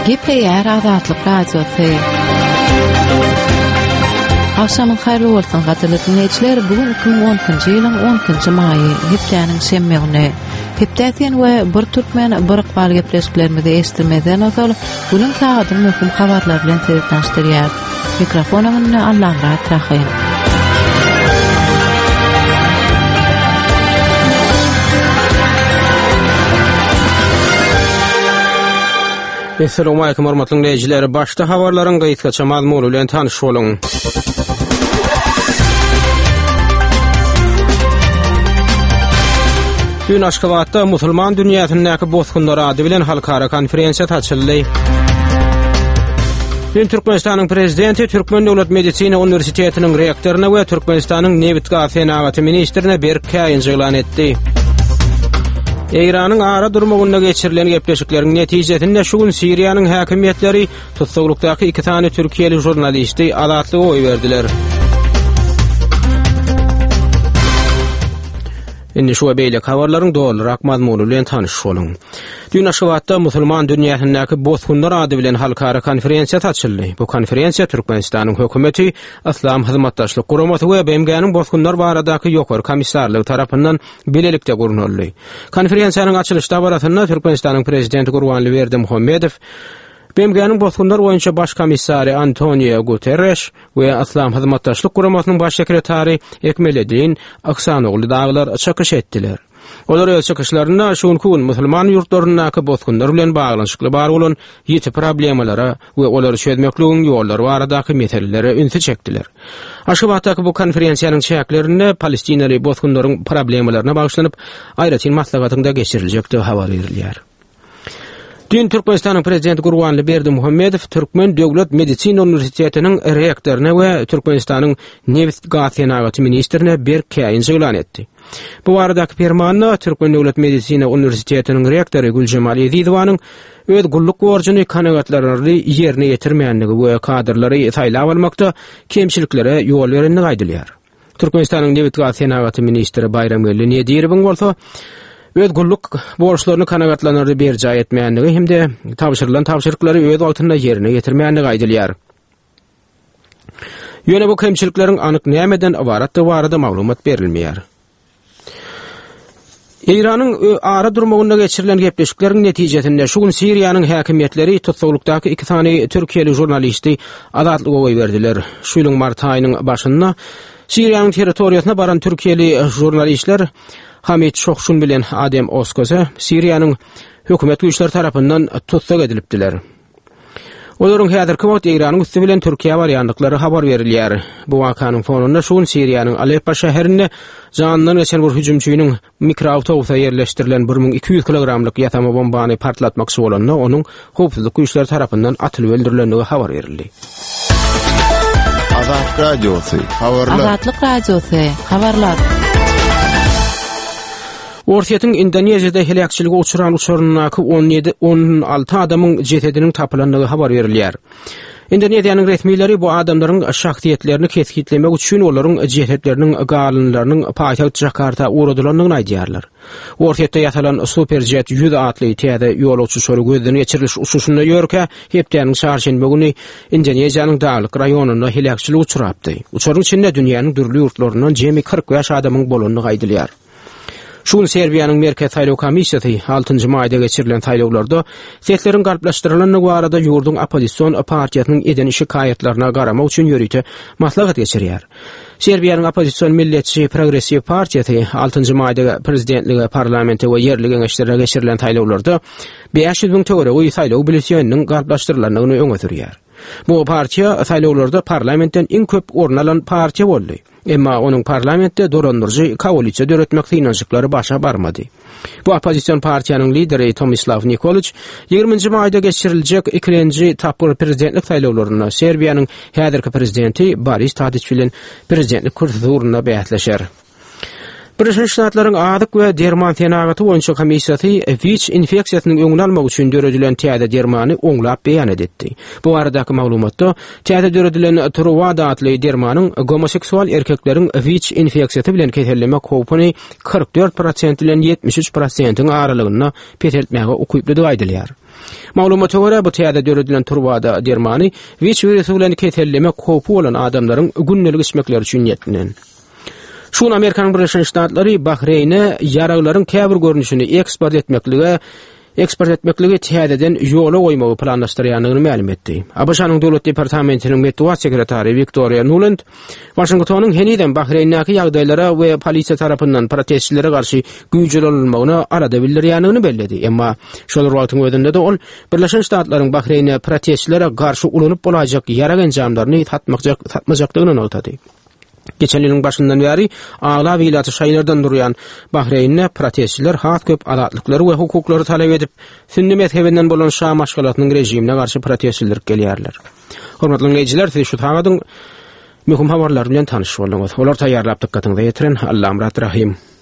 GPR Azatlyk Radiosu. Akşamın hayırlı olsun gatyrly dinleýijiler. Bugun 2010-njy ýylyň 10-njy maýy, hepdeniň şemmiňi. Hepdäten we bir türkmen bir ykbal gepleşiklerimizi estirmeden öňe bugun saatym möhüm habarlar bilen sizi tanıştyrýar. Mikrofonumy Allah'a tahyň. Assalamu alaykum hormatly dinleýijiler. Başda habarlaryň gaýtgaça mazmuny bilen tanyş boluň. Dün Aşgabatda musulman dünýäsindäki bozgunlar ady bilen halkara konferensiýa açyldy. Dün Türkmenistanyň prezidenti Türkmen Döwlet Medisina Uniwersitetiniň rektoryna we Türkmenistanyň Nebit Gasenagaty ministrine bir käýin elan etdi. İran'ın ara durmagyna geçirilen gepleşikleriň netijesinde şu gün Siriýanyň häkimetleri tutsaglykdaky 2 tane Türkiýeli jurnalisti azatlyga oý berdiler. Indi şu beýle habarlaryň dolarak mazmuny bilen tanyş boluň. Dün Aşgabatda musulman dünýäsindäki bozgunlar ady bilen halkara konferensiýa açyldy. Bu konferensiýa Türkmenistanyň hökümeti, Islam hyzmatdaşlyk guramaty we BMG'niň bozgunlar baradaky ýokary komissarlygy tarapyndan bilelikde guruldy. Konferensiýanyň açylyş dabaratynda Türkmenistanyň prezidenti Gurbanly Berdimuhammedow, BMG'niň bozgunlar boýunça baş komissary Antonio Guterres we Islam hyzmatdaşlyk guramatynyň baş sekretary Ekmeledin Aksanogly daglar çakyş etdiler. Olar öz çakışlarynda şunkun musulman ýurtlarynyňky bozgunlar bilen baglanşykly bar bolan ýeti problemlara we olary çözmekligiň ýollary baradaky meselelere ünsi çekdiler. Aşgabatdaky bu konferensiýanyň çäklerinde Palestinaly bozgunlaryň problemlaryna baglanýyp aýratyn maslahatynda geçiriljekdi habar berilýär. Dün Türkmenistanyň prezidenti Gurbanly Berdimuhammedow Türkmen Döwlet Medisina Uniwersitetiniň rektoryna we Türkmenistanyň Nebit Gasenagaty ministrine bir käýin elan etdi. Bu baradaky fermanda Türkmen Döwlet Medisina Uniwersitetiniň rektory Güljemal Ýezidowanyň öz gulluk borjyny kanagatlaryny ýerine ýetirmeýändigi we kadrlary saýlap almakda kemçiliklere ýol berendigi aýdylýar. Türkmenistanyň Nebit Gasenagaty ministri Bayram Gelli Nedirowyň bolsa öz gulluk borçlaryny kanagatlanary berjä etmeýändigi hemde tapşyrylan tapşyryklary öz wagtynda ýerine ýetirmeýändigi aýdylýar. Ýöne bu kemçilikleriň anyk nämeden ibaratdygy barada maglumat berilmeýär. İran'ın ara durmagyna geçirilen gepleşikleriň netijesinde şu gün Siriýanyň häkimetleri tutsaglykdaky 2 tane Türkiýeli jurnalisti azatlyga oý berdiler. Şu ýylyň mart aýynyň başynda Siriýanyň territoriýasyna baran Türkiýeli jurnalistler Hamid Şokşun bilen Adem Oskoza Siriýanyň hökümet güýçleri tarapyndan tutsag edilipdiler. Olaryň häzirki wagt Iranyň üstü bilen Türkiýe barýandyklary habar berilýär. Bu wakanyň fonunda şu Siriýanyň Aleppo şäherinde jandan geçen bir hüjümçüniň mikroawtobusa ýerleşdirilen 1200 kilogramlyk ýatama bombany partlatmakçy bolanyna onuň howpsuzlyk güýçleri tarapyndan atylyp öldürilenligi habar berildi. Azatlyk Radiosu habarlar. Azatlyk Radiosu habarlar. Orsiýatyň Indoneziýada helakçylyga uçuran uçurundaky 16 adamyň jesediniň tapylandygy habar berilýär. Indoneziýanyň resmiýetleri bu adamlaryň şahsiýetlerini keskitlemek üçin olaryň jesetleriniň galynlarynyň paýtaht Jakarta uğradylandygyny aýdýarlar. Orsiýatda ýasalan Superjet 100 atly täze ýol uçuşary gözden geçiriliş uçuşunda ýörke hepdeniň çarşembe güni Indoneziýanyň daglyk raýonunda helakçylyk uçurapdy. Uçuryň içinde dünýäniň dürli ýurtlaryndan jemi 40 ýaş adamyň bolandygy aýdylýar. Şu Serbiýanyň Merkez Saýlaw Komissiýasy 6-njy maýda geçirilen saýlawlarda sesleriň garplaşdyrylanlygy barada ýurdun opozisiýon partiýasynyň eden şikaýetlerine garamak üçin ýörüýte maslahat geçirýär. Serbiýanyň opozisiýon Milletçi Progressiw partiýasy 6-njy maýda prezidentligi, parlamenti we ýerli geňeşlere geçirilen saýlawlarda 500 000 töwere oý saýlaw bileşiýeniniň garplaşdyrylanlygyny öňe sürýär. Bu partiýa saýlawlarda parlamentden iň köp orun alan partiýa boldy. Emma onuň parlamentde dorandyrjy koalisiýa döretmek synajyklary başa barmady. Bu opozisiýon partiýanyň lideri Tomislav Nikolic 20-nji maýda geçiriljek 2-nji tapyr prezidentlik saýlawlaryna Serbiýanyň häzirki prezidenti Boris Tadić bilen prezidentlik kursuryna bäsleşer. Birleşmiş Ştatlaryň adyk we derman tenagaty boýunça komissiýasy WIC infeksiýasynyň öňüne almak üçin döredilen täze dermany oňlap beýan etdi. Bu aradaky maglumatda täze döredilen Truvada adly dermanyň homoseksual erkekleriň WIC infeksiýasy bilen kesellenme howpuny 44% bilen 73%-iň aralygyna peteltmäge ukyply diýip aýdylýar. Maglumata görä bu täze döredilen Truvada dermany WIC virusi bilen kesellenme howpu bolan adamlaryň günnelik içmekleri üçin ýetinen. Şun Amerikanyň Birleşmiş Ştatlary Bahreýne yaraglaryň käbir görnüşini eksport etmekligi täzeden ýola goýmagy planlaşdyrýanlygyny ma'lum etdi. ABC-nyň dowlat departamentiniň medeniýet sekretary Victoria Nuland Washingtonyň heniden Bahreýnäki ýagdaýlara we polisiýa tarapyndan protestçilere garşy güýçlenilmegine arada bildirýänligini belledi. Emma şol wagtyň özünde de ol Birleşmiş Ştatlaryň Bahreýne protestçilere garşy ulanyp bolajak ýarag enjamlaryny tatmajaklygyny notady. Geçen ýylyň başyndan bäri Agla vilayaty şaýlardan durýan Bahreýnde protestçiler hat köp azatlykları we hukuklary talap edip sünni mezhebinden bolan şah maşgalatynyň rejimine garşy protestçiler gelýärler. Hormatly dinleýijiler, siz şu tagadyň möhüm habarlar bilen tanyş boldunuz. Olar taýýarlap dikkatyňizi ýetiren Allahym rahim.